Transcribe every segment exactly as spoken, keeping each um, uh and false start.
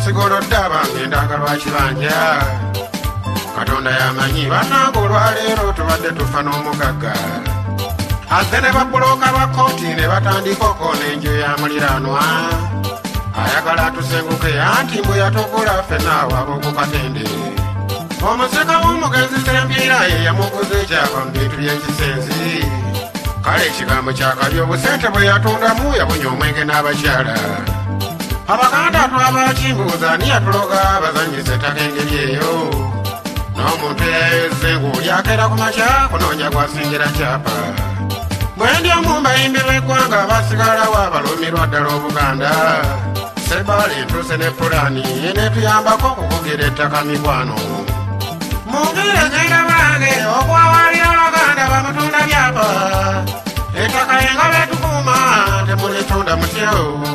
basigolodde abange endanga lwakibanja Katonda yamanyi bannange olwaleero tubadde tufa n'omugagga azze ne babbulooka ba kooti ne batandika okoona enju ya muliraanwa ayagala atusenguke anti mbu yatugula ffenna awaaba okukatende omusika w'omugenzi sempiira ye yamuguza ekyava mu bintu by'ekisenzi kale ekigambo kyakabya obusente bwe yatundamu yabunya omwenge n'abakyala abaganda twabakimbuuza ni yatuloga bazanyisa ettaka engeri eyo n'omuntu eyayeze ng'olyakeera ku makya kunoonya gwasingira kyapa bwe ndi omumbayimbi b'eggwanga basigalawo abalumirwa ddala obuganda sebaali entuuse ne pulaani eneetuyambako okukugira ettaka mikwano mungire genda bulange okwawalira abaganda bamutunda byapa ettaka yenga betukuuma temulitunda mutyo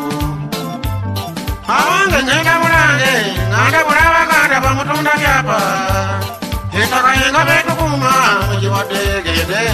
awange ngenda bulange ngandabula abaganda bamutunda byapa ettaka yenga betukuuma mugiwadde gende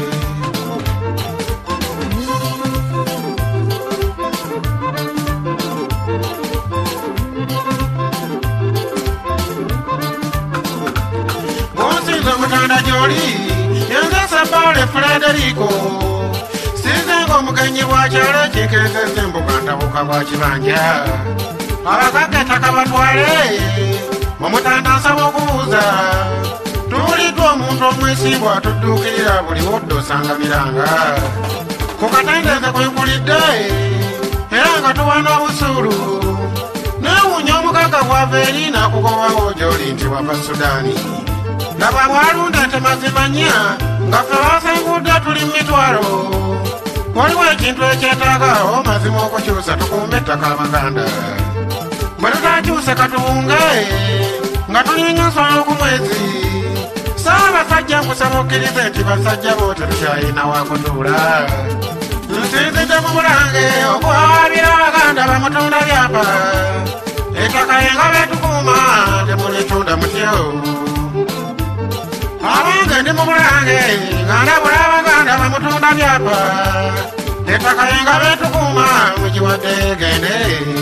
mutanda gy'oli yenze Sebaale Frederico sizenga omugenyi bwakyalo ekikezeza embuga ntabuka bwa kibanja abagagga ettaka batwale omutanda nsaba okubuuza tubuliddwa omuntu omwesimbu atudduukirira buli wodde osanga miranga ku katendeze kwenkulidde era nga tuwana obusuulu neewuunya omugagga bwava eri n'akugobawo gy'oli nti wava Sudaani laba bwalunda nte mazima nnya nga ffe basengudde tuli mu mitwalo waliwo ekintu ekyetaagawo mazima okukyusa tukuume ettaka abaganda bwe tutakyuse katuwunge nga tunyenya ensolo ku mwezi saabasajja nkusaba okkirize nti basajja bo tetukyayina wakutuula nsinzidde mu bulange okwawabira abaganda bamutunda byapa ettaka yenga betukuuma temulitunda mutyo abange ndi mu bulange nga ndabula abaganda bamutunda byapa ettaka yenga betukuuma mugiwadde gende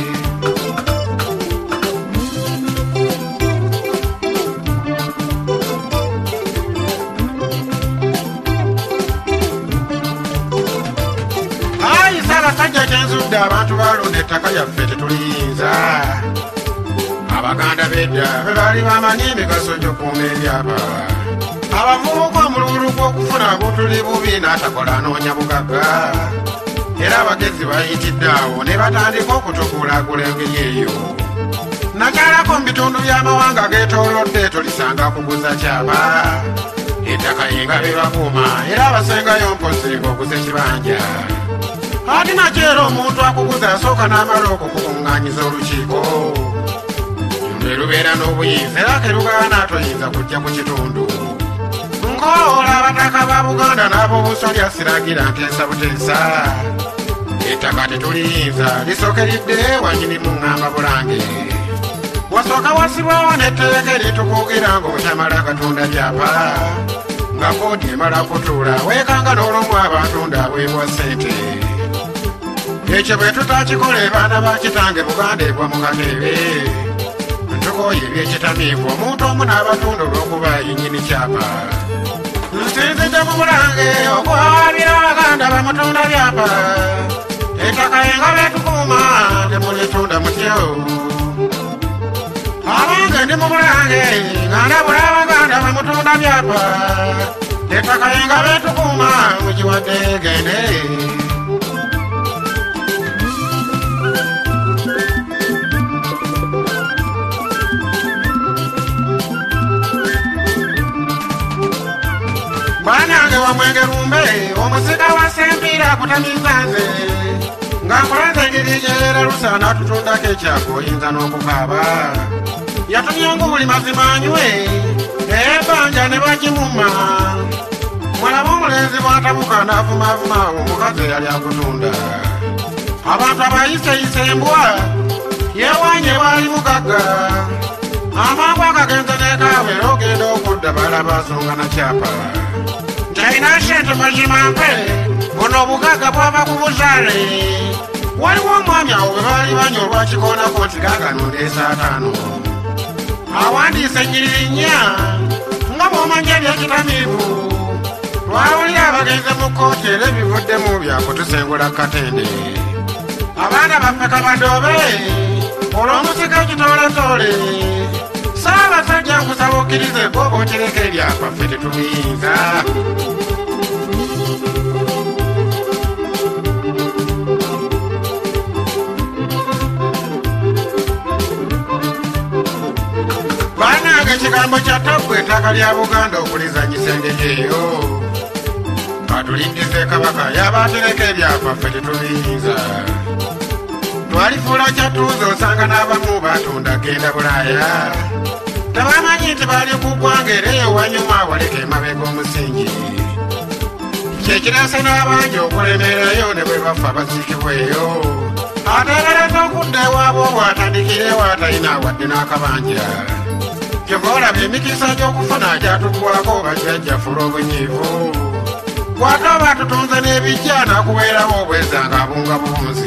ayi saabasajja kyenzudde abantu balunda ettaka lyaffe tetuliyinza abaganda bedda be baali bamanyi emigaso gy'okuuma ebyapa abavubuka omululu gw'okufuna butuli bubi n'atakola anoonya bugagga era abagezi bayitidde awo ne batandika okutukuulaagula engeri eyo nakyalako mu bitundu by'amawanga geetoolodde tolisanga kuguza kyapa ettaka yenga bebakuuma era abasengayo mpozi ng'oguza ekibanja ati nakyera omuntu akuguza asooka n'amala okukukuŋŋaanyiza olukiiko lwe lubeera n'obuyinza era kerugaana toyinza kujja ku kitundu nkoola abataka ba Buganda n'ab'obusolya siragira nteesa buteesa ettaka tetuliyinza lisookeridde wanyini mu ŋŋamba bulange wasooka wasibwawo n'etteeka eritukuugira ng'otamala katunda byapa nga kooti emala kutuula weekanga n'olumu abatunda abwebwa ssente ekyo bwe tutakikole baana ba kitange Buganda egwa mu kateebe ntukoye ebyekitamiivu omuntu omu n'abatunda olw'okuba yennyini kyapa nsinzidde mu bulange okwawabira abaganda bamutunda byapa ettaka yenga betukuuma temulitunda mutyo abange ndi mu bulange nga ndabula abaganda bamutunda byapa ettaka yenga betukuuma mugiwadde gende banange wamwenge lumbe omusika wa sempiira akutamiza nze nga nkulaze engeri gyera lusaana atutundako ekyapa oyinza n'okukaaba yatumyenga buli mazima anywe ebanja ne bagimuma mulaba omulenzi bw'atabuka n'avumavuma omukazi eyali akutunda abantu abayiseyise embwa yeewanye baali mugagga amangu agagenze n'ekaawe era ogenda okudda balaba nsonga na kyapa ntalina sente mazima mpe buno obugagga bwava ku buzaale waliwo omwami awo bwe baali banyolwa kikoonako nti gaagano ndeesa ataano awandiise ennyiriri nnya nga bw'omanya by'ekitamiivu twawulira abagenze mu kkooti era ebivuddemu byakutusengula katende abaana baffe kabadoobe olw'omusika ekitooletoole saabasajja nkusaba okkirize bw'oba otereka ebyakwaffe tetubiyinza banange ekigambo kya ttaggwa ettaka lya buganda okulizanyisa engeri eyo katuliddize kabaka yabatereka ebyakwaffe tetubiyinza twalifuula kyatuuza osanga n'abamu batunda genda bulaaya tebamanyi nti bali ku ggwanga era eyo wanyuma waleka emabega omusingi kyekirasa n'abangi okulemeerayo ne bwe bafa baziikibweyo ateebereza okudda ewaabwe obwatandikira ewatalina wadde n'akabanja kyova olaba emikisa gy'okufuna gyatuggwako bajjajjafula obunyiivu kwata oba tutunze n'ebijja n'akubeerawo obwezanga abunga bunzi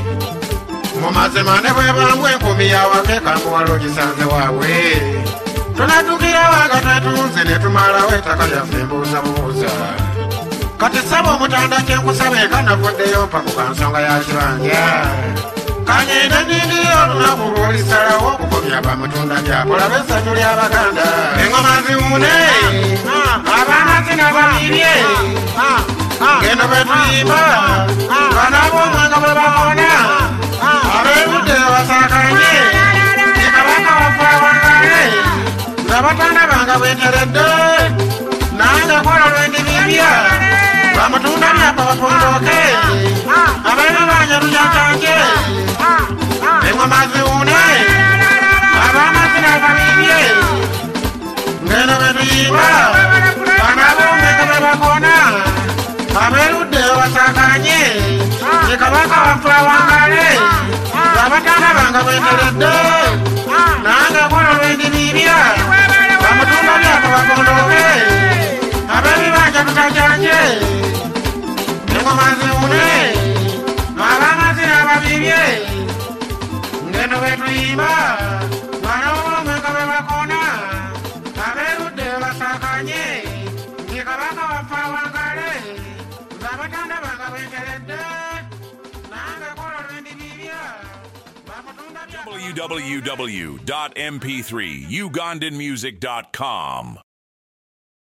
mu mazima ne bwe bambu enkumi yawaka ekambuwala ogisanze waabwe tunatukira wanga twetunze ne tumalawo ettaka lyaffe embuuza bubuuza kati saba omutanda kyenkusaba eka navuddeyo mpa ku kansonga ya kibanja kanyenda nindiri olunaku lw'olisalawo okukomya bamutunda byakolabe essanyu ly'abaganda engoma ziwune abaana zinababibye ngendo bwe tuyimba banabo omwanga bwe bakona ab'ebudde basakanye ekabaka waffe awangale nga batanda banga bweteredde nange kola lwendibibya bamutunda byapa bapondoke abaana banyalujakanje engoma ziwune abaana zinababibye ngendo bwe tuyimba banabo omwanga bwe bakona ab'ebudde basakanye ekabaka waffe awangale abatanda banga bweteredde nange kola lwendibibya bamutunda byapa bapondoke ab'ebibanja tutajanje engoma ziwune abaana zinababibye ngendo bwe tuyimba bana bomweka bwe bakona ab'ebudde basakanye ekabaka waffe awangale abatanda banga bweteredde w w w dot m p three ugandan music dot com